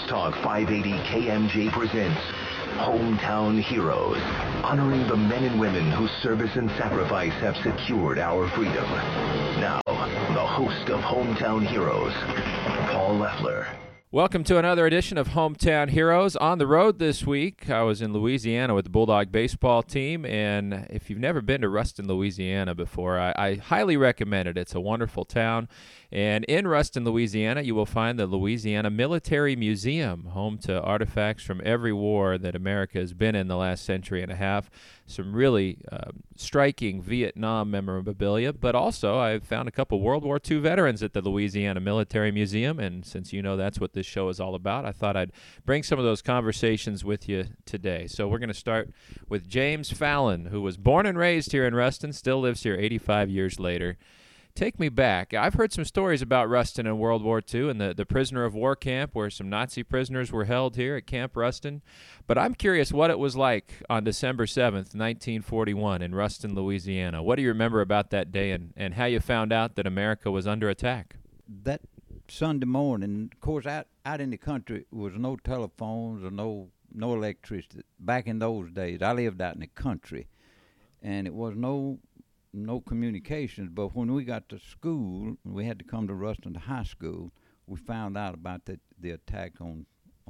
Talk 580 KMJ presents Hometown Heroes, honoring the men and women whose service and sacrifice have secured our freedom. Now, the host of Hometown Heroes, Paul Leffler. Welcome to another edition of Hometown Heroes. On the road this week, I was in Louisiana with the Bulldog baseball team, and if you've never been to Ruston, Louisiana before, I highly recommend it. It's a wonderful town, and in Ruston, Louisiana, you will find the Louisiana Military Museum, home to artifacts from every war that America has been in the last century and a half. Some really striking Vietnam memorabilia, but also I found a couple World War II veterans at the Louisiana Military Museum, and since you know that's what this show is all about, I thought I'd bring some of those conversations with you today. So we're going to start with James Fallon, who was born and raised here in Ruston, still lives here 85 years later. Take me back. I've heard some stories about Ruston in World War II and the prisoner of war camp where some Nazi prisoners were held here at Camp Ruston. But I'm curious what it was like on December 7th, 1941 in Ruston, Louisiana. What do you remember about that day and how you found out that America was under attack? That Sunday morning, of course, out in the country, there was no telephones or no electricity. Back in those days, I lived out in the country, and it was no communications. But when we got to school, we had to come to Ruston to high school. We found out about the attack on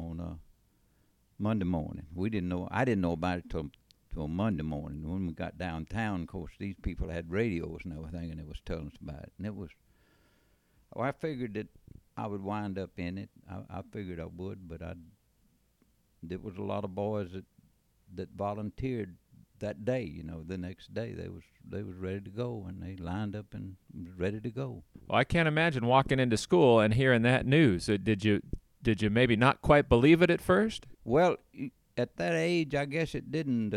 Monday morning. I didn't know about it till Monday morning. When we got downtown, of course, these people had radios and everything, and it was telling us about it. And it was, I figured that I would wind up in it. I figured I would, but there was a lot of boys that volunteered that day. You know, the next day they was ready to go, and they lined up and was ready to go. Well, I can't imagine walking into school and hearing that news. Did you maybe not quite believe it at first? Well, at that age, I guess it didn't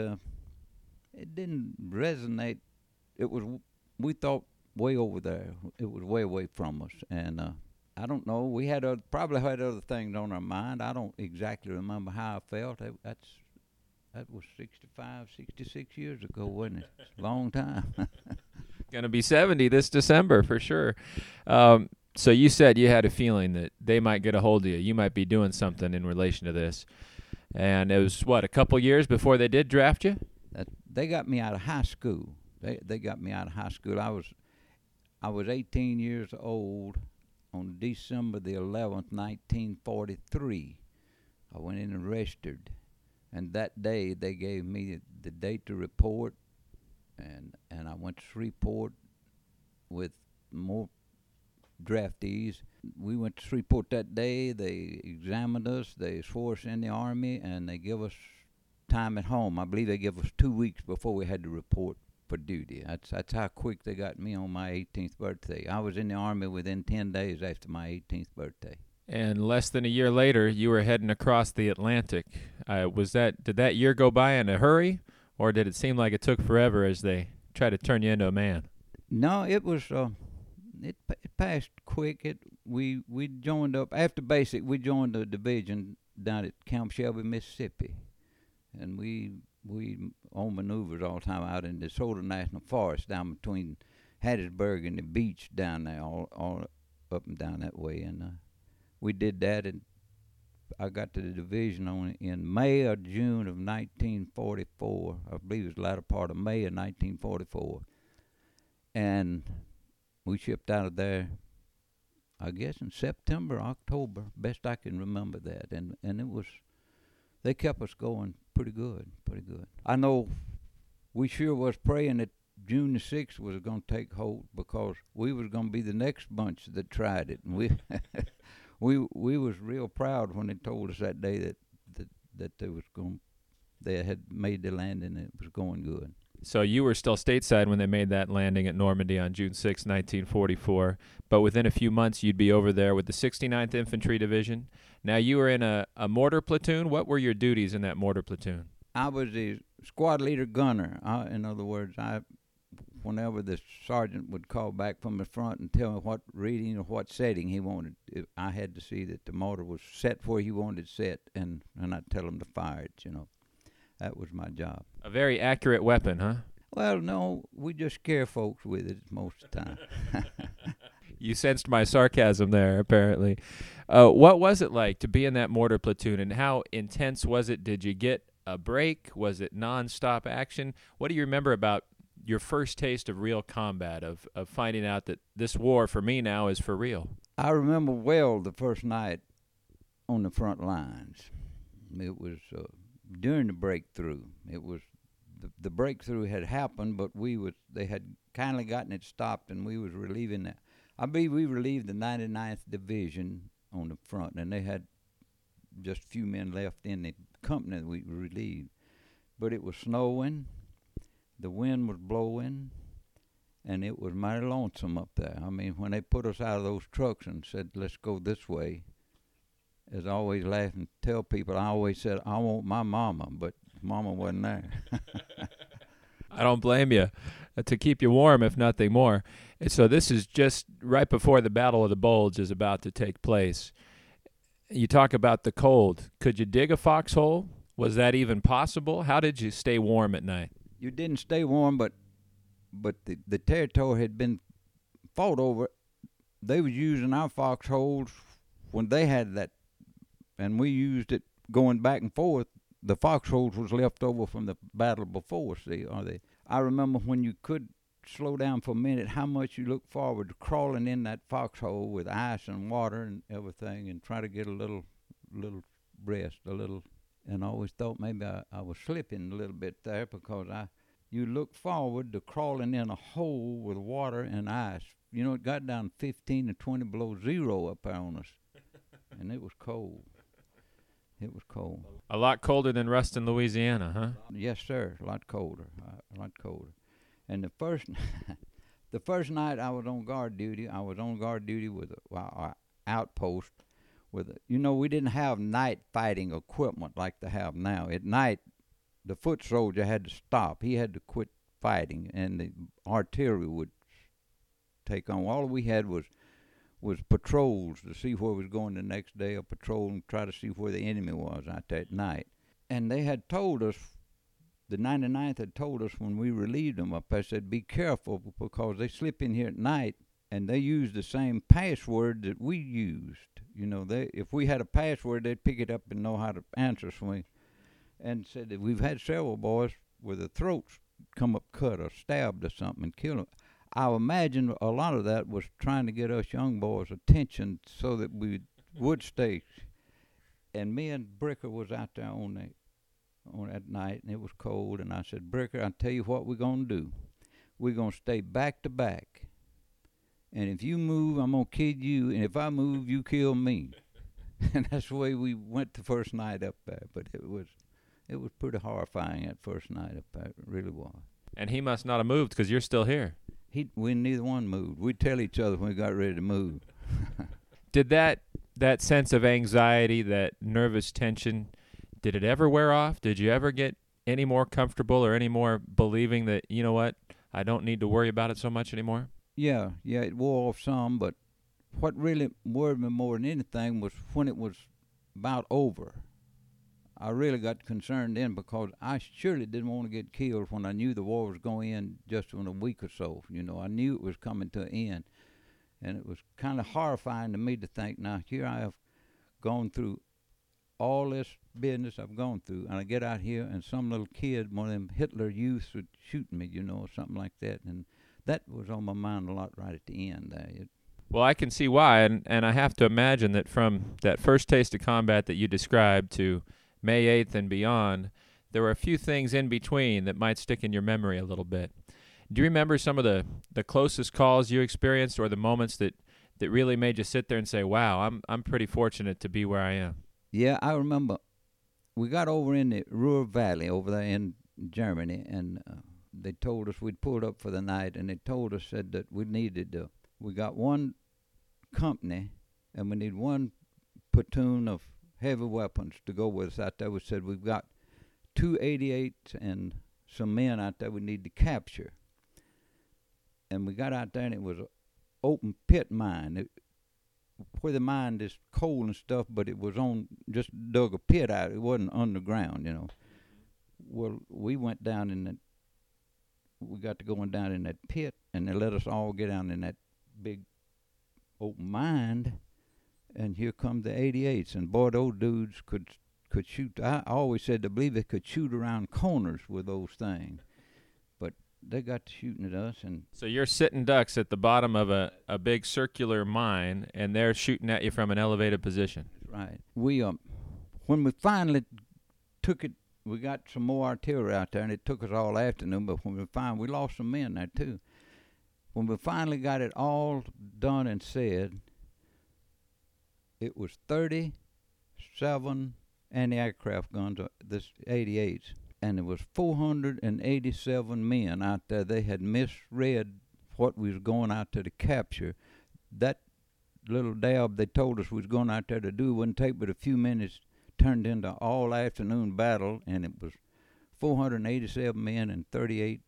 resonate. We thought way over there. It was way away from us, and I don't know. We probably had other things on our mind. I don't exactly remember how I felt. That was 65, 66 years ago, wasn't it? It's a long time. Going to be 70 this December for sure. So you said you had a feeling that they might get a hold of you. You might be doing something in relation to this. And it was, a couple years before they did draft you? They got me out of high school. They got me out of high school. I was 18 years old on December the 11th, 1943. I went in and registered. And that day, they gave me the date to report, and I went to Shreveport with more draftees. We went to Shreveport that day. They examined us. They swore us in the Army, and they give us time at home. I believe they give us 2 weeks before we had to report for duty. That's how quick they got me on my 18th birthday. I was in the Army within 10 days after my 18th birthday. And less than a year later, you were heading across the Atlantic. Did that year go by in a hurry, or did it seem like it took forever as they tried to turn you into a man? No, it was. It passed quick. We joined up after basic. We joined the division down at Camp Shelby, Mississippi, and we on maneuvers all the time out in the DeSoto National Forest down between Hattiesburg and the beach down there, all up and down that way, and. We did that, and I got to the division in May or June of 1944. I believe it was the latter part of May of 1944. And we shipped out of there, I guess, in September, October, best I can remember that. And they kept us going pretty good. I know we sure was praying that June the 6th was going to take hold, because we was going to be the next bunch that tried it. And we was real proud when they told us that day that they had made the landing and it was going good. So you were still stateside when they made that landing at Normandy on June 6, 1944, but within a few months you'd be over there with the 69th Infantry Division. Now you were in a mortar platoon. What were your duties in that mortar platoon? I was the squad leader gunner. In other words, whenever the sergeant would call back from the front and tell me what reading or what setting he wanted, I had to see that the mortar was set where he wanted it set, and I'd tell him to fire it, you know. That was my job. A very accurate weapon, huh? Well, no, we just scare folks with it most of the time. You sensed my sarcasm there, apparently. What was it like to be in that mortar platoon, and how intense was it? Did you get a break? Was it nonstop action? What do you remember about your first taste of real combat, of finding out that this war for me now is for real? I remember well the first night on the front lines. It was during the breakthrough. It was the breakthrough had happened, but they had kindly gotten it stopped, and we was relieving that. I believe we relieved the 99th Division on the front, and they had just a few men left in the company that we relieved. But it was snowing, the wind was blowing, and it was mighty lonesome up there. I mean, when they put us out of those trucks and said, let's go this way, as I always laugh and tell people, I always said, I want my mama, but mama wasn't there. I don't blame you. To keep you warm, if nothing more. And so this is just right before the Battle of the Bulge is about to take place. You talk about the cold. Could you dig a foxhole? Was that even possible? How did you stay warm at night? You didn't stay warm, but the territory had been fought over. They was using our foxholes when they had that, and we used it going back and forth. The foxholes was left over from the battle before, I remember when you could slow down for a minute, how much you looked forward to crawling in that foxhole with ice and water and everything and try to get a little rest, and I always thought maybe I was slipping a little bit there because you look forward to crawling in a hole with water and ice. You know, it got down 15 to 20 below zero up there on us, and it was cold. It was cold. A lot colder than Ruston, Louisiana, huh? Yes, sir. A lot colder. And the first night I was on guard duty, with our outpost. We didn't have night fighting equipment like they have now. At night, the foot soldier had to stop. He had to quit fighting, and the artillery would take on. All we had was patrols to see where we was going the next day, or patrol and try to see where the enemy was out there at night. And they had told us, the 99th had told us when we relieved them up there, said, be careful because they slip in here at night and they use the same password that we used. You know, if we had a password, they'd pick it up and know how to answer us. And said that we've had several boys with their throats come up cut or stabbed or something and killed them. I imagine a lot of that was trying to get us young boys' attention so that we would stay. And me and Bricker was out there on that night, and it was cold. And I said, Bricker, I'll tell you what we're going to do. We're going to stay back to back. And if you move, I'm going to kill you. And if I move, you kill me. And that's the way we went the first night up there. But it was pretty horrifying that first night up there. It really was. And he must not have moved because you're still here. We neither one moved. We'd tell each other when we got ready to move. Did that sense of anxiety, that nervous tension, did it ever wear off? Did you ever get any more comfortable or any more believing that, you know what, I don't need to worry about it so much anymore? Yeah, it wore off some, but what really worried me more than anything was when it was about over. I really got concerned then because I surely didn't want to get killed when I knew the war was going to end just in a week or so. You know, I knew it was coming to an end. And it was kind of horrifying to me to think, now, here I have gone through all this business I've gone through, and I get out here and some little kid, one of them Hitler youths, would shoot me, you know, or something like that. And that was on my mind a lot right at the end there. Well, I can see why, and I have to imagine that from that first taste of combat that you described to May 8th and beyond, there were a few things in between that might stick in your memory a little bit. Do you remember some of the closest calls you experienced, or the moments that really made you sit there and say, wow, I'm pretty fortunate to be where I am? Yeah, I remember we got over in the Ruhr Valley over there in Germany, and they told us we'd pulled up for the night, and they told us, said that we got one company, and we need one platoon of heavy weapons to go with us out there. We said we've got 2 88s and some men out there we need to capture. And we got out there, and it was an open pit mine. Where the mine is coal and stuff, but it was just dug a pit out. It wasn't underground, you know. Well, we went down in we got to going down in that pit, and they let us all get down in that big open mine. and here come the 88s, and boy, those dudes could shoot. I always said to believe they could shoot around corners with those things, but they got to shooting at us. And So you're sitting ducks at the bottom of a big circular mine, and they're shooting at you from an elevated position. right, we when we finally took it, we got some more artillery out there, and it took us all afternoon. But when we lost some men there too. When we finally got it all done and said, it was 37 anti-aircraft guns, this 88s, and there was 487 men out there. They had misread what we was going out there to capture. That little dab they told us we was going out there to do wouldn't take but a few minutes, turned into all afternoon battle, and it was 487 men and 88.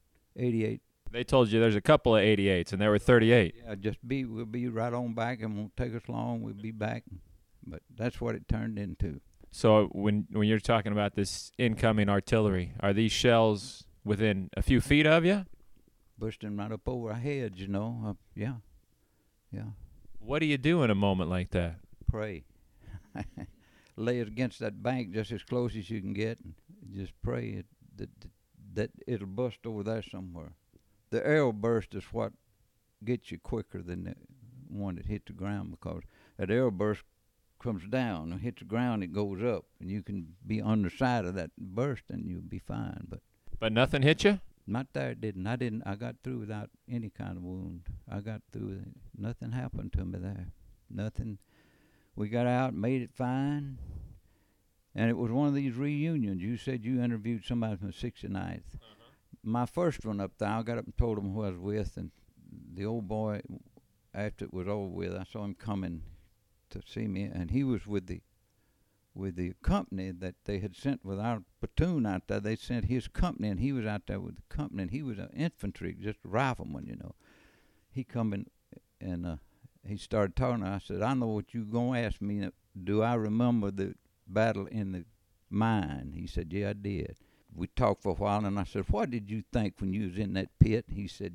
They told you there's a couple of 88s, and there were 38. Yeah, we'll be right on back, and won't take us long. We'll be back, but that's what it turned into. So when you're talking about this incoming artillery, are these shells within a few feet of you? Bursting right up over our heads, yeah. What do you do in a moment like that? Pray. Lay it against that bank just as close as you can get, and just pray that it'll bust over there somewhere. The arrow burst is what gets you quicker than the one that hit the ground, because that arrow burst comes down and hits the ground, it goes up, and you can be on the side of that burst and you'll be fine. But nothing hit you? Not there, it didn't. I got through without any kind of wound. I got through, nothing happened to me there. Nothing. We got out, made it fine, and it was one of these reunions. You said you interviewed somebody from the 69th. My first one up there, I got up and told him who I was with, and the old boy, after it was over with, I saw him coming to see me, and he was with the company that they had sent with our platoon out there. They sent his company, and he was out there with the company, and he was an infantry, just a rifleman, He come in, and he started talking. I said, I know what you going to ask me. Do I remember the battle in the mine? He said, yeah, I did. We talked for a while, and I said, what did you think when you was in that pit? He said,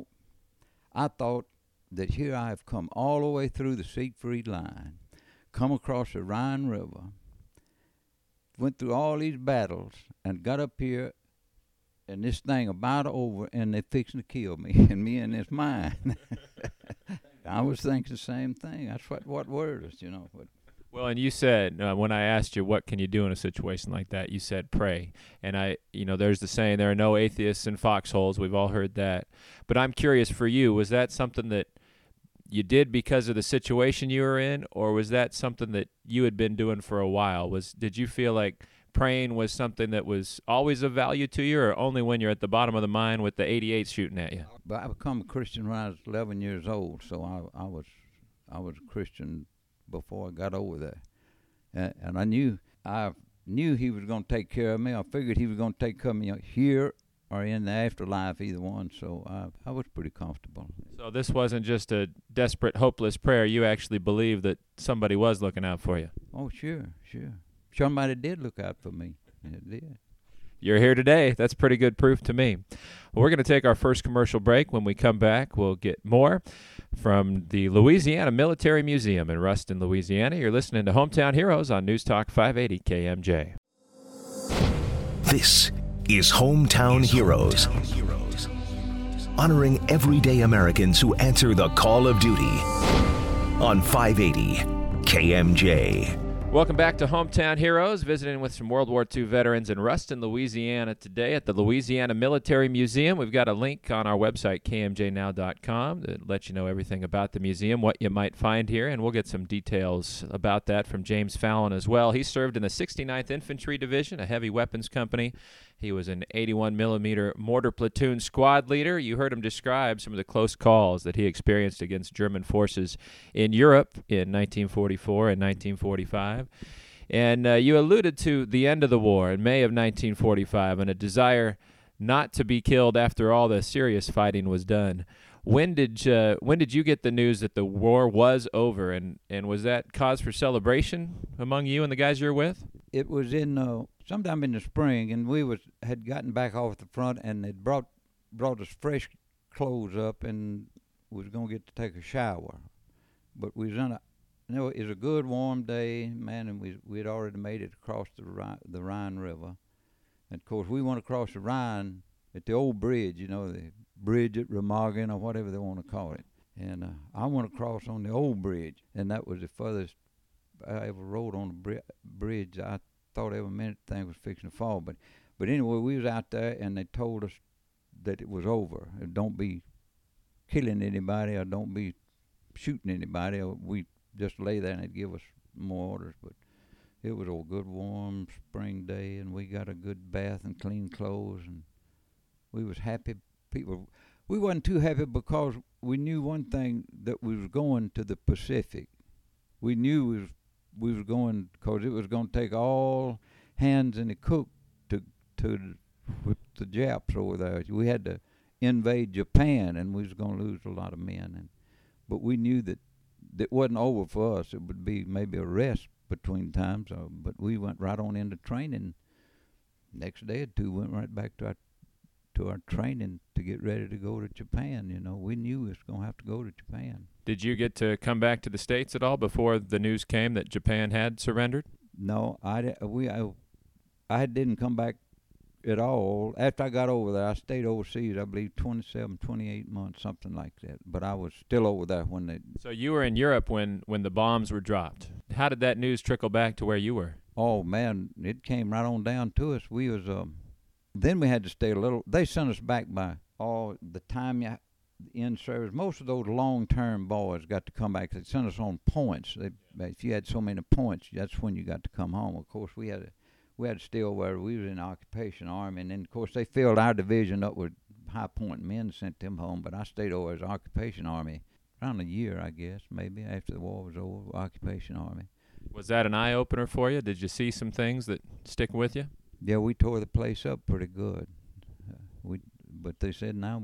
I thought that here I have come all the way through the Siegfried line, come across the Rhine River, went through all these battles, and got up here, and this thing about over, and they fixing to kill me, and me in this mine. I was thinking the same thing. That's what worried us, But Well, and you said, when I asked you what can you do in a situation like that, you said pray. And there's the saying, there are no atheists in foxholes. We've all heard that. But I'm curious for you, was that something that you did because of the situation you were in, or was that something that you had been doing for a while? Did you feel like praying was something that was always of value to you, or only when you're at the bottom of the mine with the 88 shooting at you? But I became a Christian when I was 11 years old, so I was a Christian before I got over there, and I knew he was going to take care of me. I figured he was going to take care of me here or in the afterlife, either one. So I was pretty comfortable. So this wasn't just a desperate, hopeless prayer. You actually believed that somebody was looking out for you. Oh, sure. Somebody did look out for me. It did. You're here today. That's pretty good proof to me. Well, we're going to take our first commercial break. When we come back, we'll get more from the Louisiana Military Museum in Ruston, Louisiana. You're listening to Hometown Heroes on News Talk 580 KMJ. This is Hometown Heroes, honoring everyday Americans who answer the call of duty on 580 KMJ. Welcome back to Hometown Heroes, visiting with some World War II veterans in Ruston, Louisiana today at the Louisiana Military Museum. We've got a link on our website, kmjnow.com, that lets you know everything about the museum, what you might find here, and we'll get some details about that from James Fallon as well. He served in the 69th Infantry Division, a heavy weapons company. He was an 81-millimeter mortar platoon squad leader. You heard him describe some of the close calls that he experienced against German forces in Europe in 1944 and 1945. And you alluded to the end of the war in May of 1945 and a desire not to be killed after all the serious fighting was done. When did you get the news that the war was over, and was that cause for celebration among you and the guys you were with? It was in sometime in the spring, and we had gotten back off the front, and they'd brought us fresh clothes up, and we was gonna get to take a shower, but we was No, it was a good warm day, man, and we'd already made it across the Rhine River. And of course, we went across the Rhine at the old bridge, the bridge at Remagen or whatever they want to call it. And I went across on the old bridge, and that was the furthest I ever rode on a bridge. I thought every minute the thing was fixing to fall. But anyway, we was out there, and they told us that it was over. Don't be killing anybody or don't be shooting anybody. Or we just lay there and they'd give us more orders. But it was a good warm spring day, and we got a good bath and clean clothes, and we was happy people. We wasn't too happy because we knew one thing, that we was going to the Pacific. We knew we was going because it was going to take all hands in the cook to with the Japs over there. We had to invade Japan, and we was going to lose a lot of men. But we knew that it wasn't over for us. It would be maybe a rest between times. But we went right on into training. Next day or two, went right back to our training to get ready to go to Japan. We knew we was going to have to go to Japan. Did you get to come back to the States at all before the news came that Japan had surrendered? No, I didn't come back at all. After I got over there, I stayed overseas, I believe 27, 28 months, something like that. But I was still over there when they... So you were in Europe when the bombs were dropped. How did that news trickle back to where you were? Oh, man, it came right on down to us. We was... Then we had to stay a little. They sent us back by the time you in service. Most of those long-term boys got to come back. They sent us on points. If you had so many points, that's when you got to come home. Of course, we had to stay over. We was in the occupation army, and then of course they filled our division up with high-point men, sent them home. But I stayed over as occupation army around a year, I guess, maybe after the war was over. Occupation army. Was that an eye-opener for you? Did you see some things that stick with you? Yeah, we tore the place up pretty good. But they said now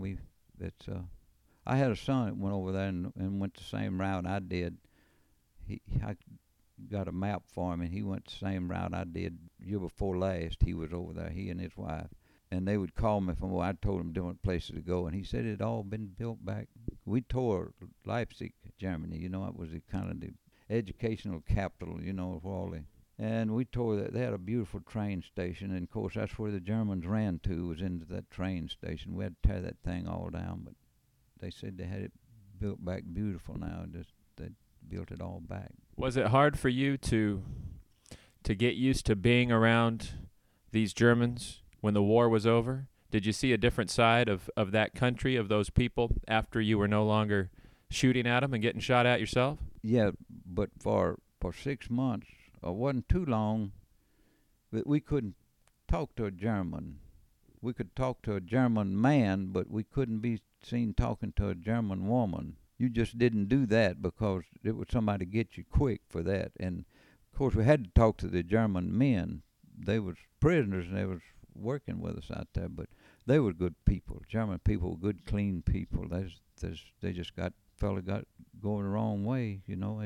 I had a son that went over there and went the same route I did. I got a map for him, and he went the same route I did year before last. He was over there, he and his wife, and they would call me from. I told him different places to go, and he said it had all been built back. We tore Leipzig, Germany. It was the kind of the educational capital, of all the. And we tore that. They had a beautiful train station, and of course that's where the Germans ran to, was into that train station. We had to tear that thing all down, but they said they had it built back beautiful now. They built it all back. Was it hard for you to get used to being around these Germans when the war was over? Did you see a different side of that country, of those people, after you were no longer shooting at them and getting shot at yourself? Yeah, but for 6 months, it wasn't too long, but we couldn't talk to a German. We could talk to a German man, but we couldn't be seen talking to a German woman. You just didn't do that because it was somebody to get you quick for that. And, of course, we had to talk to the German men. They was prisoners, and they was working with us out there, but they were good people. German people were good, clean people. They just got going the wrong way,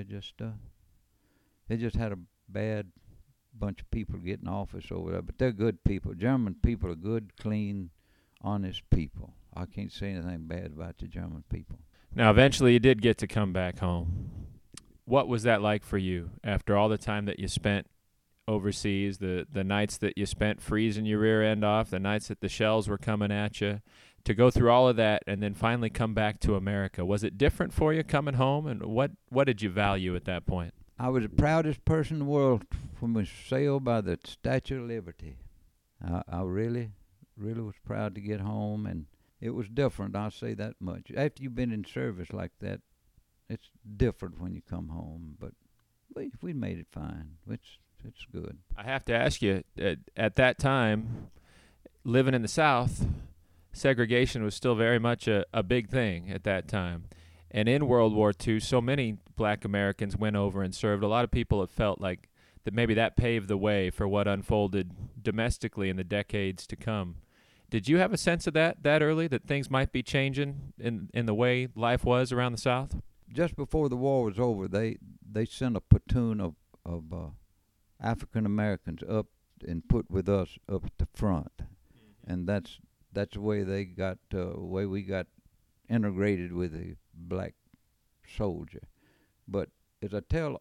They just had a bad bunch of people getting office over there, but they're good people. German people are good, clean, honest people. I can't say anything bad about the German people. Now, eventually you did get to come back home. What was that like for you after all the time that you spent overseas, the nights that you spent freezing your rear end off, the nights that the shells were coming at you, to go through all of that and then finally come back to America? Was it different for you coming home, and what did you value at that point? I was the proudest person in the world when we sailed by the Statue of Liberty. I really, really was proud to get home, and it was different, I'll say that much. After you've been in service like that, it's different when you come home, but we made it fine. It's good. I have to ask you, at that time, living in the South, segregation was still very much a big thing at that time. And in World War II, so many black Americans went over and served. A lot of people have felt like that maybe that paved the way for what unfolded domestically in the decades to come. Did you have a sense of that early, that things might be changing in the way life was around the South? Just before the war was over, they sent a platoon of African Americans up and put with us up at the front, and that's the way we got integrated with the black soldier. But as I tell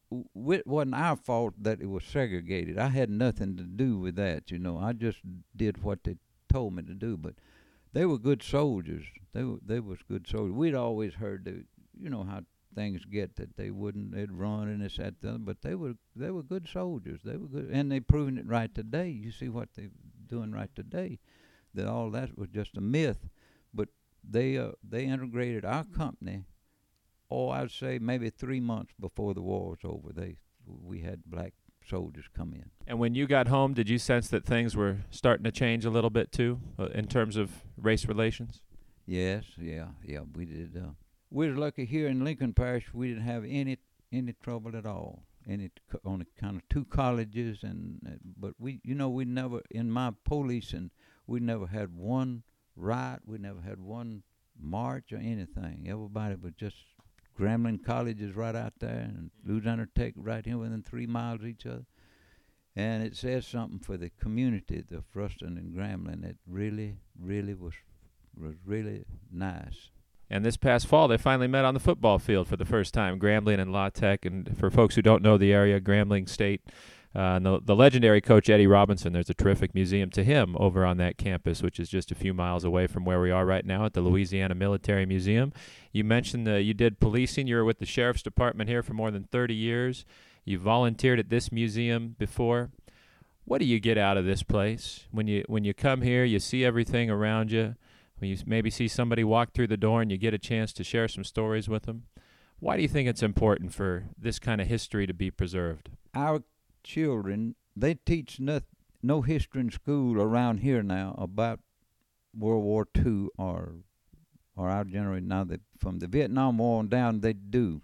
it wasn't our fault that it was segregated. I had nothing to do with that, you know. I just did what they told me to do. But they were good soldiers. They was good soldiers. We'd always heard that, you know how things get, that they'd run and this, that, the other, but they were good soldiers. They were good, and they proving it right today. You see what they're doing right today. That all that was just a myth, but they integrated our company. Oh, I'd say maybe 3 months before the war was over, we had black soldiers come in. And when you got home, did you sense that things were starting to change a little bit too, in terms of race relations? Yes, yeah, we did. We was lucky here in Lincoln Parish. We didn't have any trouble at all. Only kind of 2 colleges, but we never, in my policing, we never had one riot. We never had one march or anything. Everybody was just. Grambling College is right out there, and Louisiana Tech right here within 3 miles of each other. And it says something for the community, the Ruston and Grambling. It really, really was really nice. And this past fall, they finally met on the football field for the first time, Grambling and La Tech. And for folks who don't know the area, Grambling State, and the legendary coach Eddie Robinson, there's a terrific museum to him over on that campus, which is just a few miles away from where we are right now at the Louisiana Military Museum. You mentioned you did policing. You were with the Sheriff's Department here for more than 30 years. You volunteered at this museum before. What do you get out of this place? When you come here, you see everything around you. When you maybe see somebody walk through the door and you get a chance to share some stories with them. Why do you think it's important for this kind of history to be preserved? Our children, they teach no history in school around here now about World War II or our generation. Now that from the Vietnam War on down, they do.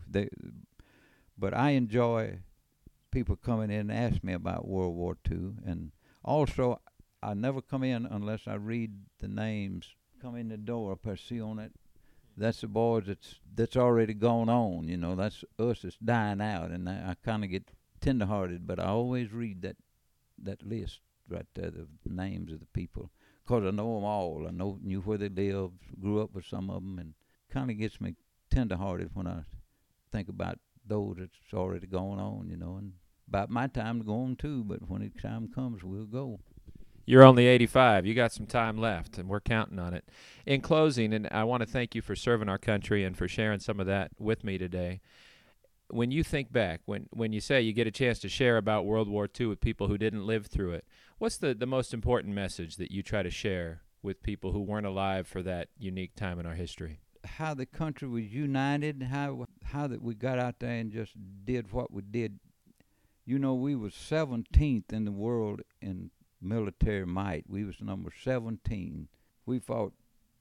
But I enjoy people coming in and ask me about World War II, and also I never come in unless I read the names. Come in the door, I see on it. That's the boys that's already gone on. You know, that's us that's dying out, and I kind of get tenderhearted, but I always read that list right there, the names of the people, because I know them all. I knew where they lived, grew up with some of them, and kind of gets me tenderhearted when I think about those that's already gone on, you know, and about my time to go on too, but when the time comes, we'll go. You're only 85. You got some time left, and we're counting on it. In closing, and I want to thank you for serving our country and for sharing some of that with me today. When you think back, when you say you get a chance to share about World War II with people who didn't live through it, what's the most important message that you try to share with people who weren't alive for that unique time in our history? How the country was united, how that we got out there and just did what we did. You know, we was 17th in the world in military might. We was number 17. We fought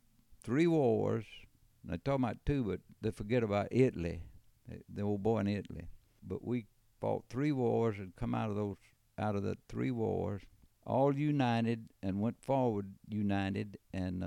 3 wars. They talk about 2, but they forget about Italy. The old boy in Italy. But we fought 3 wars and come out of the 3 wars, all united and went forward united and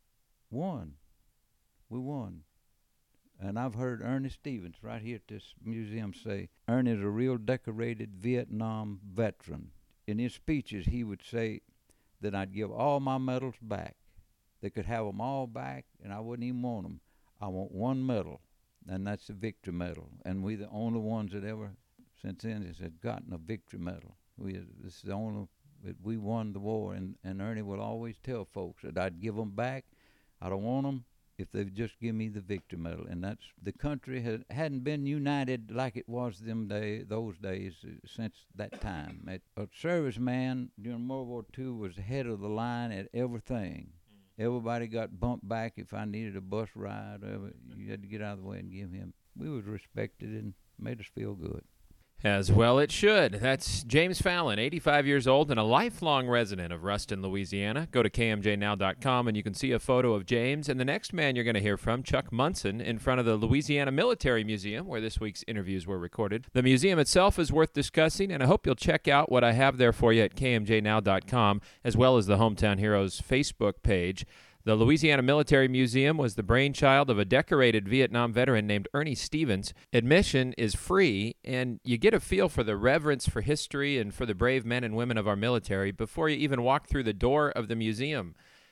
won. We won. And I've heard Ernie Stevens right here at this museum say, Ernie is a real decorated Vietnam veteran. In his speeches, he would say that I'd give all my medals back. They could have them all back, and I wouldn't even want them. I want one medal. And that's the victory medal. And we're the only ones that ever, since then, has gotten a victory medal. This is the only, we won the war. And Ernie will always tell folks that I'd give them back. I don't want them if they just give me the victory medal. And that's, the country hadn't been united like it was those days since that time. A serviceman during World War II was head of the line at everything. Everybody got bumped back. If I needed a bus ride, you had to get out of the way and give him. We was respected and made us feel good. As well it should. That's James Fallon, 85 years old and a lifelong resident of Ruston, Louisiana. Go to kmjnow.com and you can see a photo of James. And the next man you're going to hear from, Chuck Munson, in front of the Louisiana Military Museum, where this week's interviews were recorded. The museum itself is worth discussing, and I hope you'll check out what I have there for you at kmjnow.com, as well as the Hometown Heroes Facebook page. The Louisiana Military Museum was the brainchild of a decorated Vietnam veteran named Ernie Stevens. Admission is free, and you get a feel for the reverence for history and for the brave men and women of our military before you even walk through the door of the museum.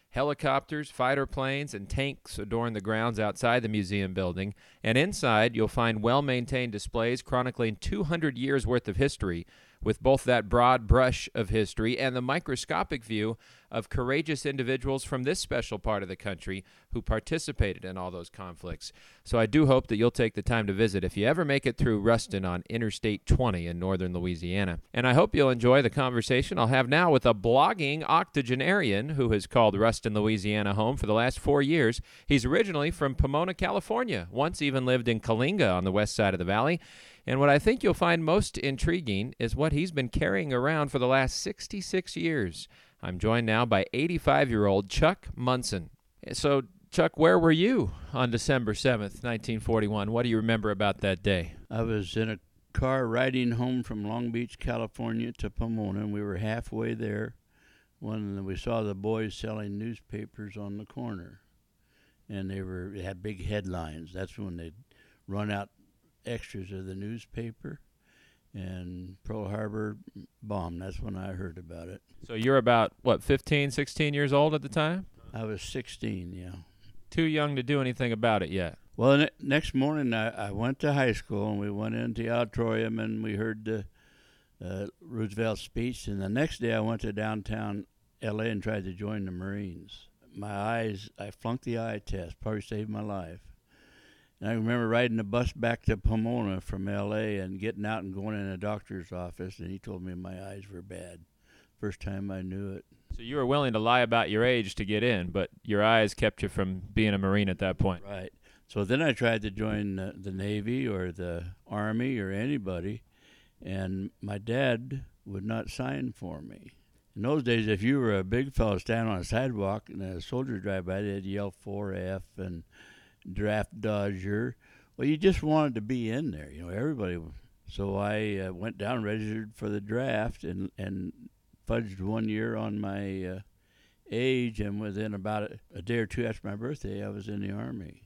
Helicopters, fighter planes, and tanks adorn the grounds outside the museum building, and inside you'll find well-maintained displays chronicling 200 years' worth of history, with both that broad brush of history and the microscopic view of courageous individuals from this special part of the country who participated in all those conflicts. So I do hope that you'll take the time to visit if you ever make it through Ruston on Interstate 20 in northern Louisiana. And I hope you'll enjoy the conversation I'll have now with a blogging octogenarian who has called Ruston, Louisiana home for the last 4 years. He's originally from Pomona, California, once even lived in Coalinga on the west side of the valley. And what I think you'll find most intriguing is what he's been carrying around for the last 66 years. I'm joined now by 85-year-old Chuck Munson. So, Chuck, where were you on December 7th, 1941? What do you remember about that day? I was in a car riding home from Long Beach, California to Pomona, and we were halfway there when we saw the boys selling newspapers on the corner. And they had big headlines. That's when they'd run out extras of the newspaper, and Pearl Harbor bomb. That's when I heard about it. So you're about, 15, 16 years old at the time? I was 16, yeah. Too young to do anything about it yet. Well, next morning I went to high school, and we went into the auditorium, and we heard the Roosevelt speech, and the next day I went to downtown L.A. and tried to join the Marines. My eyes, I flunked the eye test, probably saved my life. And I remember riding the bus back to Pomona from L.A. and getting out and going in a doctor's office, and he told me my eyes were bad. First time I knew it. So you were willing to lie about your age to get in, but your eyes kept you from being a Marine at that point. Right. So then I tried to join the Navy or the Army or anybody, and my dad would not sign for me. In those days, if you were a big fellow standing on a sidewalk and a soldier drive by, they'd yell 4F and draft dodger. Well, you just wanted to be in there, everybody. So I went down, registered for the draft, and fudged 1 year on my age, and within about a day or two after my birthday, I was in the Army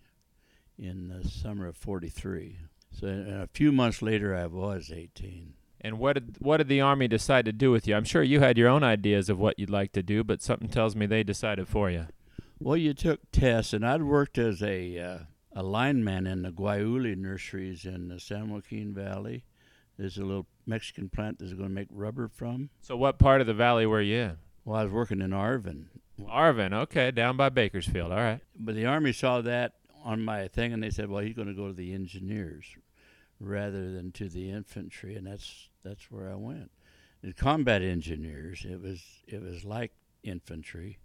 in the summer of 43. So a few months later, I was 18. And what did the Army decide to do with you? I'm sure you had your own ideas of what you'd like to do, but something tells me they decided for you. Well, you took tests, and I'd worked as a lineman in the Guayuli nurseries in the San Joaquin Valley. There's a little Mexican plant that's going to make rubber from. So what part of the valley were you in? Well, I was working in Arvin. Arvin, okay, down by Bakersfield, all right. But the Army saw that on my thing, and they said, well, he's going to go to the engineers rather than to the infantry, and that's where I went. The combat engineers, it was like infantry.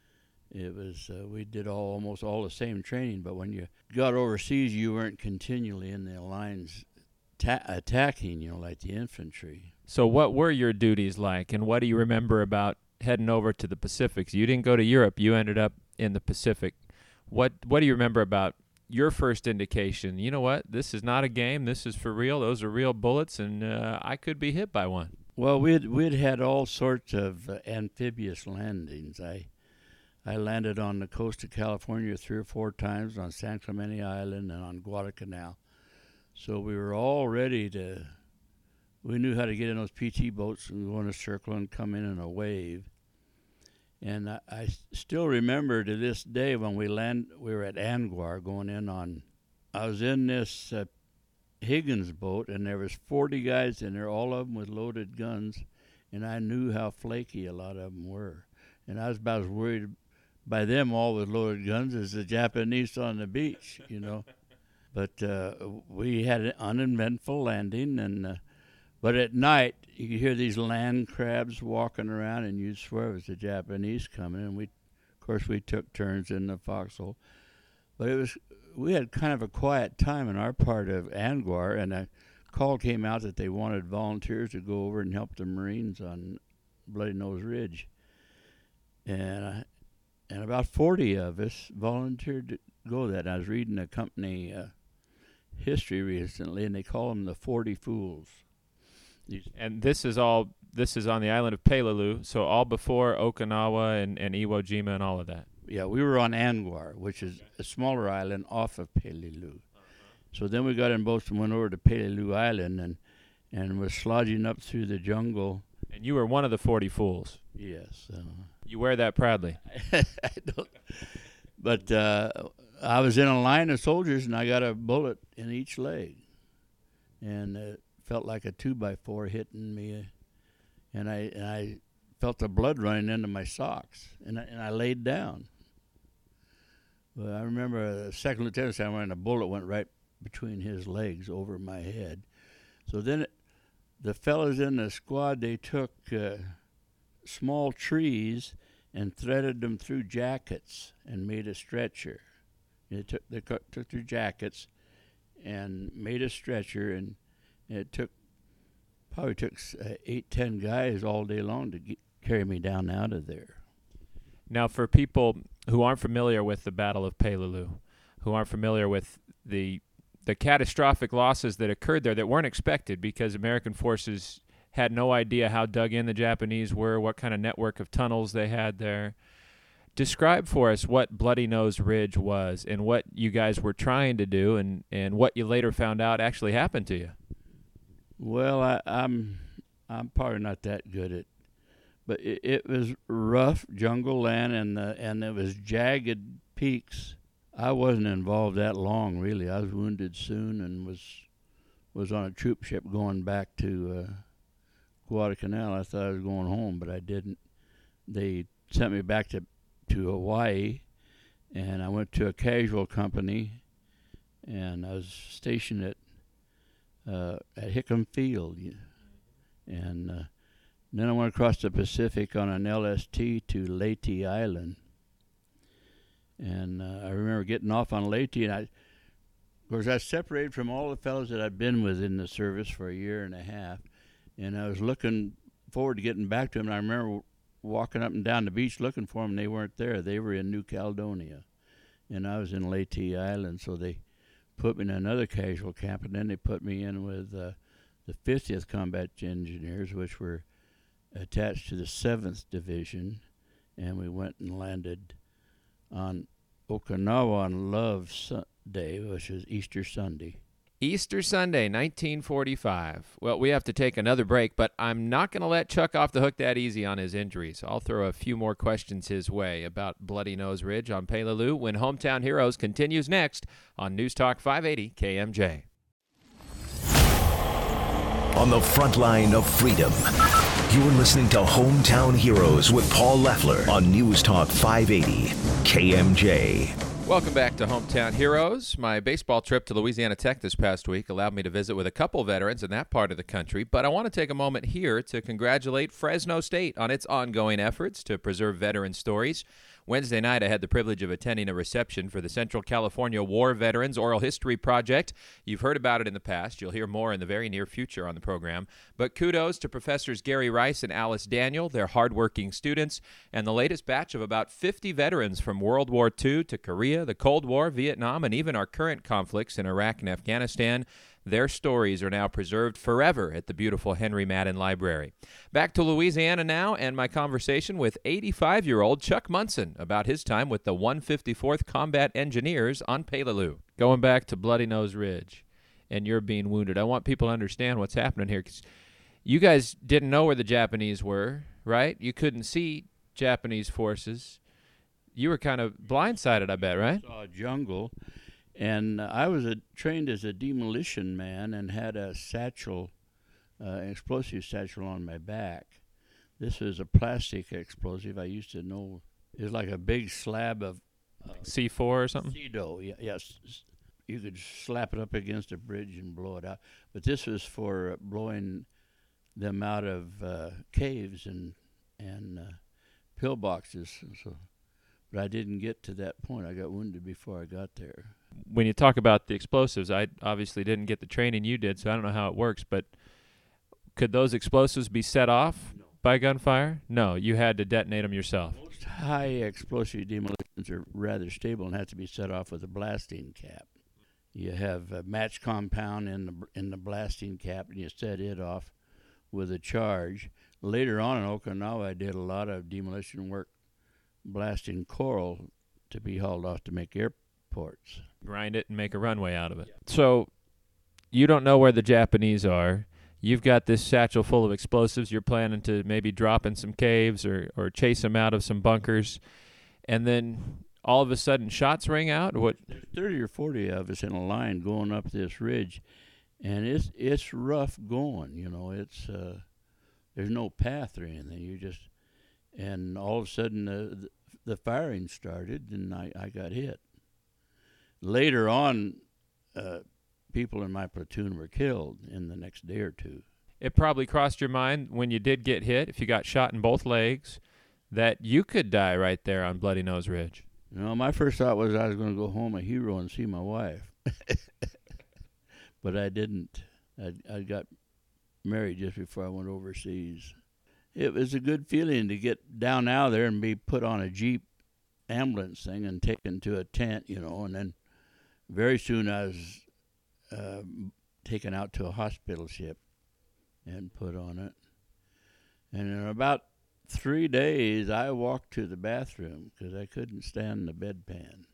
It was we did almost all the same training, but when you got overseas, you weren't continually in the lines attacking, like the infantry. So what were your duties like, and what do you remember about heading over to the Pacific? You didn't go to Europe. You ended up in the Pacific. What do you remember about your first indication? You know what? This is not a game. This is for real. Those are real bullets, and I could be hit by one. Well, we'd had all sorts of amphibious landings. I landed on the coast of California 3 or 4 times, on San Clemente Island and on Guadalcanal. So we were all ready we knew how to get in those PT boats and go in a circle and come in a wave. And I still remember to this day when we were at Anguar going in on, I was in this Higgins boat, and there was 40 guys in there, all of them with loaded guns, and I knew how flaky a lot of them were. And I was about as worried by them all with loaded guns as the Japanese on the beach, But we had an uneventful landing, and but at night you could hear these land crabs walking around, and you'd swear it was the Japanese coming. And of course, we took turns in the forecastle. But we had kind of a quiet time in our part of Anguar, and a call came out that they wanted volunteers to go over and help the Marines on Bloody Nose Ridge, and about 40 of us volunteered to go that. I was reading a company history recently, and they call them the 40 Fools. And this is on the island of Peleliu, so all before Okinawa and Iwo Jima and all of that. Yeah, we were on Anguar, which is a smaller island off of Peleliu. So then we got in boats and went over to Peleliu Island and was slogging up through the jungle. And you were one of the 40 Fools. Yes. You wear that proudly. I don't, but I was in a line of soldiers, and I got a bullet in each leg, and it felt like a 2x4 hitting me, and I felt the blood running into my socks, and I laid down. But I remember a second lieutenant saying when a bullet went right between his legs over my head. So then the fellas in the squad, they took small trees and threaded them through jackets and made a stretcher. They took their jackets and made a stretcher, and it probably took 8-10 guys all day long to carry me down out of there. Now, for people who aren't familiar with the Battle of Peleliu, who aren't familiar with the catastrophic losses that occurred there that weren't expected because American forces had no idea how dug in the Japanese were, what kind of network of tunnels they had there. Describe for us what Bloody Nose Ridge was and what you guys were trying to do and what you later found out actually happened to you. Well, I'm probably not that good at, but it was rough jungle land, and it was jagged peaks. I wasn't involved that long, really. I was wounded soon and was on a troop ship going back to Guadalcanal. I thought I was going home, but I didn't. They sent me back to Hawaii, and I went to a casual company, and I was stationed at Hickam Field, and then I went across the Pacific on an LST to Leyte Island, and I remember getting off on Leyte, and of course I separated from all the fellows that I'd been with in the service for a year and a half, and I was looking forward to getting back to them, and I remember walking up and down the beach looking for them, and they weren't there. They were in New Caledonia, and I was in Leyte Island, so they put me in another casual camp, and then they put me in with the 50th Combat Engineers, which were attached to the 7th Division, and we went and landed on Okinawa on Love Day, which is Easter Sunday. Easter Sunday, 1945. Well, we have to take another break, but I'm not going to let Chuck off the hook that easy on his injuries. I'll throw a few more questions his way about Bloody Nose Ridge on Peleliu when Hometown Heroes continues next on News Talk 580 KMJ. On the front line of freedom, you're listening to Hometown Heroes with Paul Leffler on News Talk 580 KMJ. Welcome back to Hometown Heroes. My baseball trip to Louisiana Tech this past week allowed me to visit with a couple veterans in that part of the country, but I want to take a moment here to congratulate Fresno State on its ongoing efforts to preserve veteran stories. Wednesday night, I had the privilege of attending a reception for the Central California War Veterans Oral History Project. You've heard about it in the past. You'll hear more in the very near future on the program. But kudos to Professors Gary Rice and Alice Daniel, their hardworking students, and the latest batch of about 50 veterans from World War II to Korea, the Cold War, Vietnam, and even our current conflicts in Iraq and Afghanistan. Their stories are now preserved forever at the beautiful Henry Madden Library. Back to Louisiana now, and my conversation with 85-year-old Chuck Munson about his time with the 154th Combat Engineers on Peleliu. Going back to Bloody Nose Ridge, and you're being wounded. I want people to understand what's happening here, because you guys didn't know where the Japanese were, right? You couldn't see Japanese forces. You were kind of blindsided, I bet, right? I saw a jungle. And I was trained as a demolition man and had a satchel, explosive satchel on my back. This was a plastic explosive. I used to know it was like a big slab of C4 or something? Cedo, yes. You could slap it up against a bridge and blow it out. But this was for blowing them out of caves and pillboxes. So, but I didn't get to that point. I got wounded before I got there. When you talk about the explosives, I obviously didn't get the training you did, so I don't know how it works, but could those explosives be set off by gunfire? No, you had to detonate them yourself. Most high explosive demolitions are rather stable and have to be set off with a blasting cap. You have a match compound in the blasting cap, and you set it off with a charge. Later on in Okinawa, I did a lot of demolition work blasting coral to be hauled off to make airports. Grind it and make a runway out of it. So you don't know where the Japanese are. You've got this satchel full of explosives. You're planning to maybe drop in some caves or chase them out of some bunkers. And then all of a sudden shots ring out? What? There's 30 or 40 of us in a line going up this ridge, and it's rough going. It's there's no path or anything. And all of a sudden the firing started, and I got hit. Later on, people in my platoon were killed in the next day or two. It probably crossed your mind when you did get hit, if you got shot in both legs, that you could die right there on Bloody Nose Ridge. My first thought was I was going to go home a hero and see my wife. But I didn't. I got married just before I went overseas. It was a good feeling to get down out of there and be put on a Jeep ambulance thing and taken to a tent, and then very soon I was taken out to a hospital ship and put on it. And in about 3 days, I walked to the bathroom because I couldn't stand the bedpan.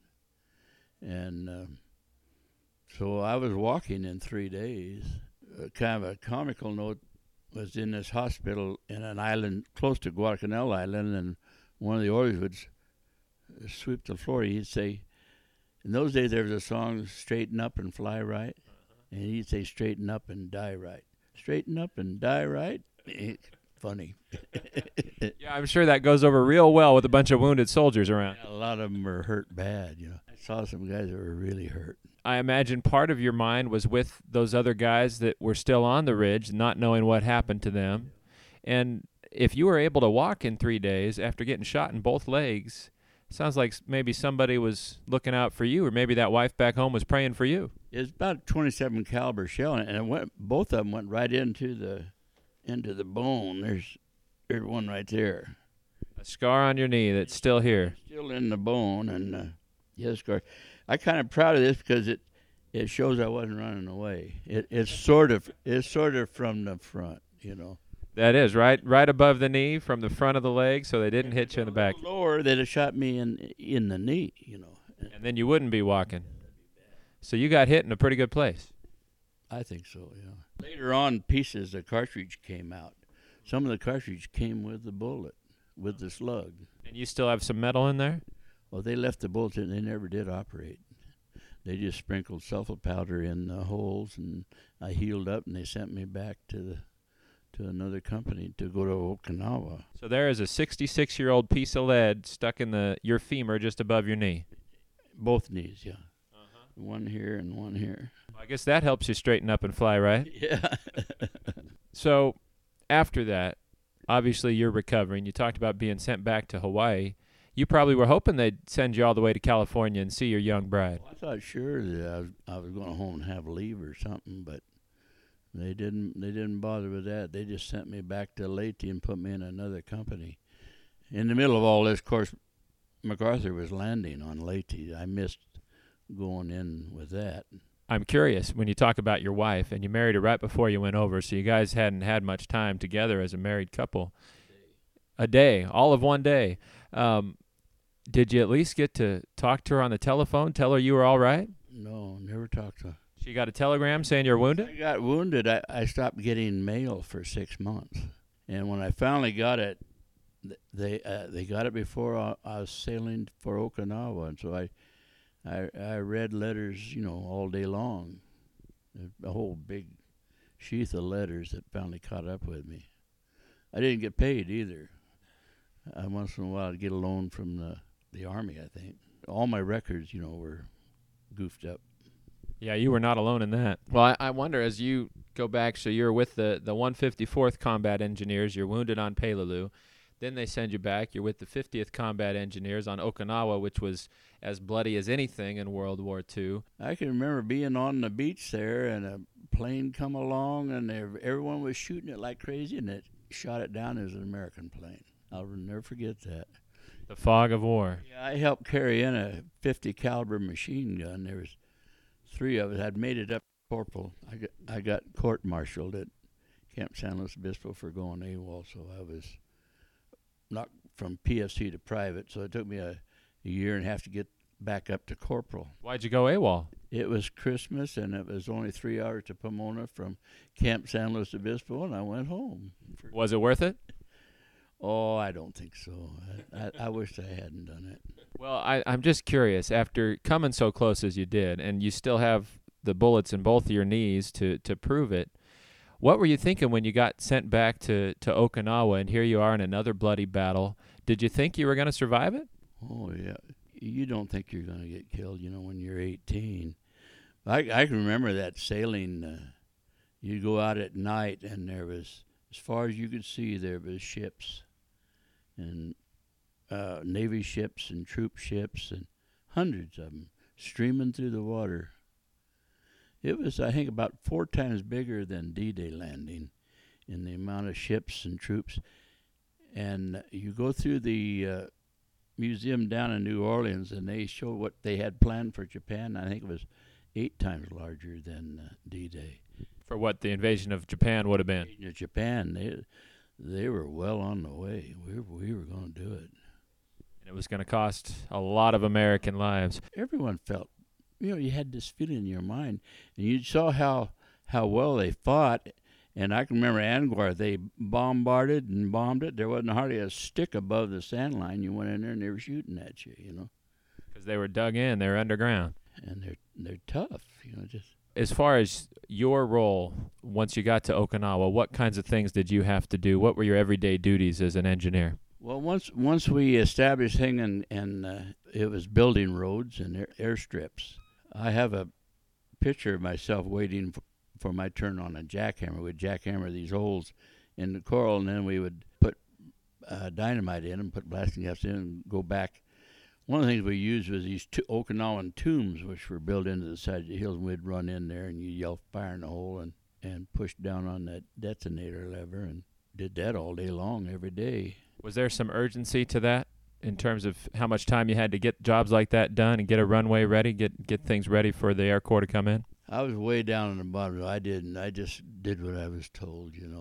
And so I was walking in 3 days. Kind of a comical note was in this hospital in an island close to Guadalcanal Island, and one of the orderlies would sweep the floor. He'd say, in those days there was a song, Straighten Up and Fly Right, and he'd say, straighten up and die right. Straighten up and die right. Funny. Yeah, I'm sure that goes over real well with a bunch of wounded soldiers around. A lot of them were hurt bad, I saw some guys that were really hurt. I imagine part of your mind was with those other guys that were still on the ridge, not knowing what happened to them. And if you were able to walk in 3 days after getting shot in both legs, sounds like maybe somebody was looking out for you, or maybe that wife back home was praying for you. It's about a 27 caliber shell, and both of them went right into the bone. There's one right there. A scar on your knee that's still here. Still in the bone, and yes, scar. I'm kind of proud of this because it shows I wasn't running away. It's sort of from the front, That is right above the knee from the front of the leg, so they didn't hit you in the back. Lower, they'd have shot me in the knee, And then you wouldn't be walking. So you got hit in a pretty good place. I think so, yeah. Later on, pieces of cartridge came out. Some of the cartridge came with the bullet, with the slug. And you still have some metal in there? Well, they left the bullets in. They never did operate. They just sprinkled sulfa powder in the holes, and I healed up, and they sent me back to another company to go to Okinawa. So there is a 66-year-old piece of lead stuck in your femur just above your knee. Both knees, yeah. One here and one here. Well, I guess that helps you straighten up and fly, right? Yeah. So after that, obviously you're recovering. You talked about being sent back to Hawaii. You probably were hoping they'd send you all the way to California and see your young bride. Well, I thought sure that I was going home and have leave or something, but they didn't bother with that. They just sent me back to Leyte and put me in another company. In the middle of all this, of course, MacArthur was landing on Leyte. I missed going in with that. I'm curious, when you talk about your wife, and you married her right before you went over, so you guys hadn't had much time together as a married couple. A day, all of one day. Did you at least get to talk to her on the telephone, tell her you were all right? No, never talked to her. She got a telegram saying you're wounded? I got wounded. I stopped getting mail for 6 months. And when I finally got it, they got it before I was sailing for Okinawa. And so I read letters, all day long. A whole big sheath of letters that finally caught up with me. I didn't get paid either. Once in a while I'd get a loan from the Army, I think. All my records, were goofed up. Yeah, you were not alone in that. Well, I wonder, as you go back, so you're with the 154th Combat Engineers, you're wounded on Peleliu. Then they send you back. You're with the 50th Combat Engineers on Okinawa, which was as bloody as anything in World War II. I can remember being on the beach there, and a plane come along, and everyone was shooting it like crazy, and it shot it down as an American plane. I'll never forget that. The fog of war. Yeah, I helped carry in a 50 caliber machine gun. There was 3 of us. I'd made it up corporal. I got court-martialed at Camp San Luis Obispo for going AWOL, so I was knocked from PFC to private. So it took me a year and a half to get back up to corporal. Why'd you go AWOL? It was Christmas, and it was only 3 hours to Pomona from Camp San Luis Obispo, and I went home. Was it worth it? Oh, I don't think so. I wish I hadn't done it. Well, I'm just curious, after coming so close as you did, and you still have the bullets in both of your knees to prove it, what were you thinking when you got sent back to Okinawa, and here you are in another bloody battle? Did you think you were going to survive it? Oh, yeah. You don't think you're going to get killed, when you're 18. I can remember that sailing. You'd go out at night, and there was, as far as you could see, there was ships, and Navy ships and troop ships, and hundreds of them streaming through the water. It was, I think, about 4 times bigger than D-Day landing in the amount of ships and troops. And you go through the museum down in New Orleans, and they show what they had planned for Japan. I think it was 8 times larger than D-Day. For what the invasion of Japan would have been. Japan, they were well on the way. We were going to do it. And it was going to cost a lot of American lives. Everyone felt, you had this feeling in your mind, and you saw how well they fought. And I can remember Anguar, they bombarded and bombed it. There wasn't hardly a stick above the sand line. You went in there and they were shooting at you, Because they were dug in, they were underground. And they're tough, just. As far as your role, once you got to Okinawa, what kinds of things did you have to do? What were your everyday duties as an engineer? Well, once we established thing and it was building roads and airstrips. I have a picture of myself waiting for my turn on a jackhammer. We'd jackhammer these holes in the coral, and then we would put dynamite in them, put blasting gas in, and go back. One of the things we used was these Okinawan tombs, which were built into the side of the hills, and we'd run in there, and you yell fire in the hole and push down on that detonator lever, and did that all day long, every day. Was there some urgency to that in terms of how much time you had to get jobs like that done and get a runway ready, get things ready for the Air Corps to come in? I was way down on the bottom. I didn't. I just did what I was told. You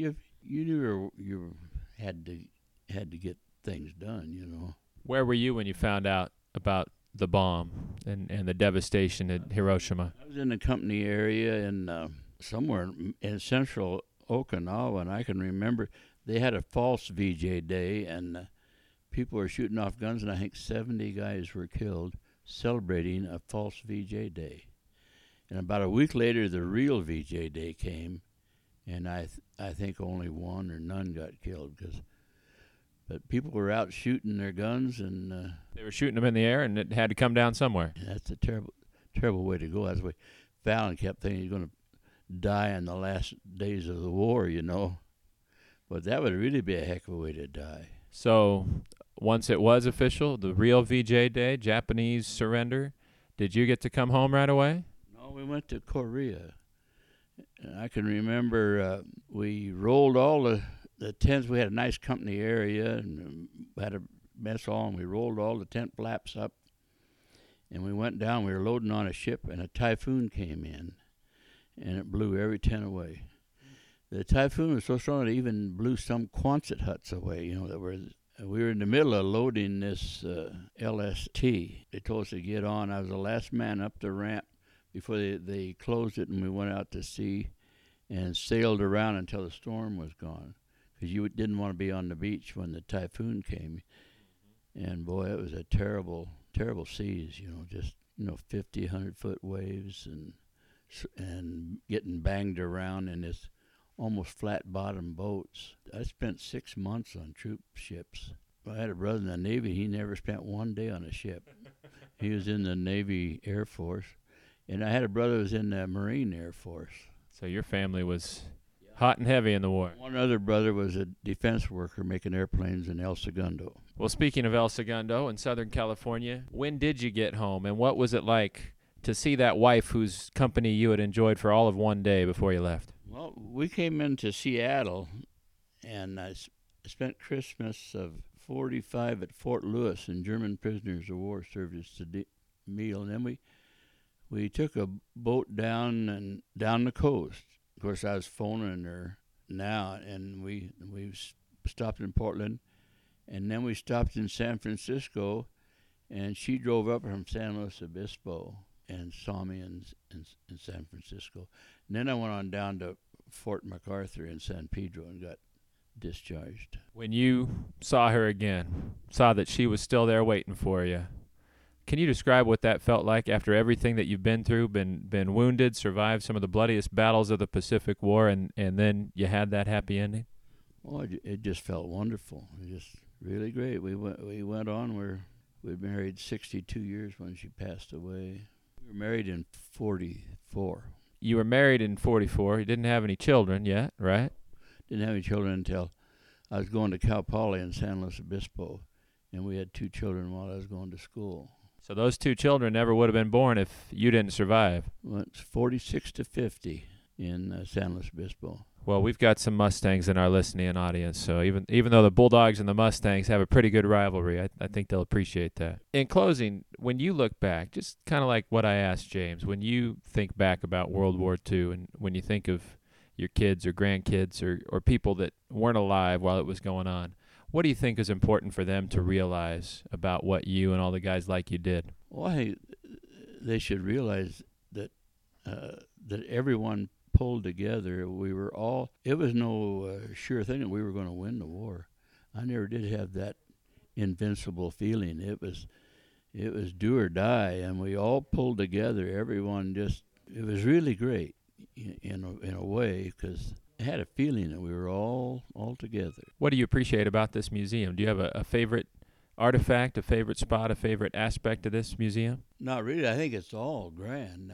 knew you had to get things done. Where were you when you found out about the bomb and the devastation at Hiroshima? I was in the company area in somewhere in central Okinawa, and I can remember they had a false VJ Day, and people were shooting off guns, and I think 70 guys were killed celebrating a false VJ Day. And about a week later, the real VJ Day came, and I think only one or none got killed, but people were out shooting their guns, and they were shooting them in the air, and it had to come down somewhere. That's a terrible way to go. That's why Fallon kept thinking he's going to die in the last days of the war, But that would really be a heck of a way to die. So once it was official, the real VJ Day, Japanese surrender, did you get to come home right away? No, we went to Korea. I can remember we rolled all the tents. We had a nice company area and had a mess hall, and we rolled all the tent flaps up. And we went down. We were loading on a ship, and a typhoon came in, and it blew every tent away. The typhoon was so strong it even blew some Quonset huts away. We were in the middle of loading this LST. They told us to get on. I was the last man up the ramp before they closed it, and we went out to sea and sailed around until the storm was gone, because you didn't want to be on the beach when the typhoon came. And boy, it was a terrible, terrible seas. Just 50, 100-foot waves and getting banged around in this almost flat-bottom boats. I spent 6 months on troop ships. I had a brother in the Navy. He never spent one day on a ship. He was in the Navy Air Force. And I had a brother who was in the Marine Air Force. So your family was hot and heavy in the war. One other brother was a defense worker making airplanes in El Segundo. Well, speaking of El Segundo in Southern California, when did you get home, and what was it like to see that wife whose company you had enjoyed for all of one day before you left? Well, we came into Seattle, and I spent Christmas of 45 at Fort Lewis, and German prisoners of war served us a meal. And then we took a boat down the coast. Of course, I was phoning her now, and we stopped in Portland, and then we stopped in San Francisco, And she drove up from San Luis Obispo and saw me in San Francisco. And then I went on down to Fort MacArthur in San Pedro and got discharged. When you saw her again, saw that she was still there waiting for you, can you describe what that felt like after everything that you've been through, been wounded, survived some of the bloodiest battles of the Pacific War, and then you had that happy ending? Well, it just felt wonderful. It was just really great. We went on. We'd married 62 years when she passed away. We were married in 44. You were married in 44. You didn't have any children yet, right? Didn't have any children until I was going to Cal Poly in San Luis Obispo, and we had 2 children while I was going to school. So those 2 children never would have been born if you didn't survive. Well, it's 46 to 50 in San Luis Obispo. Well, we've got some Mustangs in our listening audience, so even though the Bulldogs and the Mustangs have a pretty good rivalry, I think they'll appreciate that. In closing, when you look back, just kind of like what I asked James, when you think back about World War II and when you think of your kids or grandkids or people that weren't alive while it was going on, what do you think is important for them to realize about what you and all the guys like you did? Well, I think they should realize that that everyone pulled together. We were all. It was no sure thing that we were going to win the war. I never did have that invincible feeling. It was do or die, and we all pulled together. Everyone just. It was really great in a way because I had a feeling that we were all together. What do you appreciate about this museum? Do you have a favorite artifact, a favorite spot, a favorite aspect of this museum? Not really. I think it's all grand.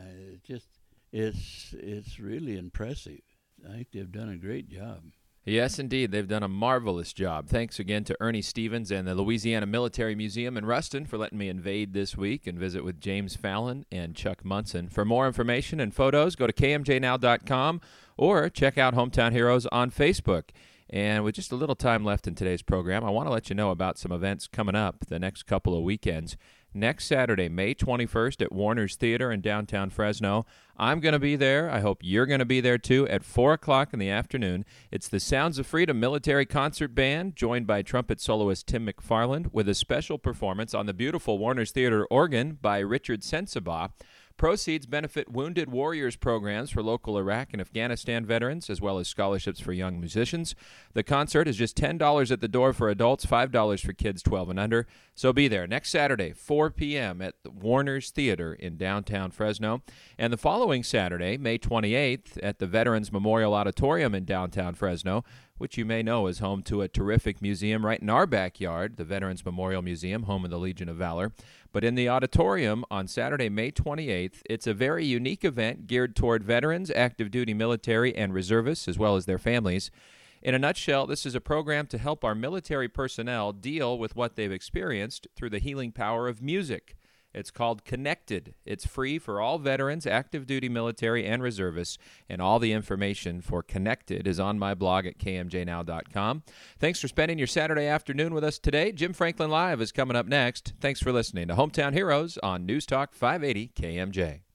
It's really impressive. I think they've done a great job. Yes, indeed. They've done a marvelous job. Thanks again to Ernie Stevens and the Louisiana Military Museum in Ruston for letting me invade this week and visit with James Fallon and Chuck Munson. For more information and photos, go to kmjnow.com or check out Hometown Heroes on Facebook. And with just a little time left in today's program, I want to let you know about some events coming up the next couple of weekends. Next Saturday, May 21st at Warner's Theater in downtown Fresno. I'm going to be there. I hope you're going to be there too at 4 o'clock in the afternoon. It's the Sounds of Freedom Military Concert Band, joined by trumpet soloist Tim McFarland, with a special performance on the beautiful Warner's Theater organ by Richard Sensabaugh. Proceeds benefit Wounded Warriors programs for local Iraq and Afghanistan veterans, as well as scholarships for young musicians. The concert is just $10 at the door for adults, $5 for kids 12 and under. So be there next Saturday, 4 p.m. at the Warner's Theater in downtown Fresno. And the following Saturday, May 28th, at the Veterans Memorial Auditorium in downtown Fresno, which you may know is home to a terrific museum right in our backyard, the Veterans Memorial Museum, home of the Legion of Valor. But in the auditorium on Saturday, May 28th, it's a very unique event geared toward veterans, active duty military, and reservists, as well as their families. In a nutshell, this is a program to help our military personnel deal with what they've experienced through the healing power of music. It's called Connected. It's free for all veterans, active duty military, and reservists, and all the information for Connected is on my blog at kmjnow.com. Thanks for spending your Saturday afternoon with us today. Jim Franklin Live is coming up next. Thanks for listening to Hometown Heroes on News Talk 580 KMJ.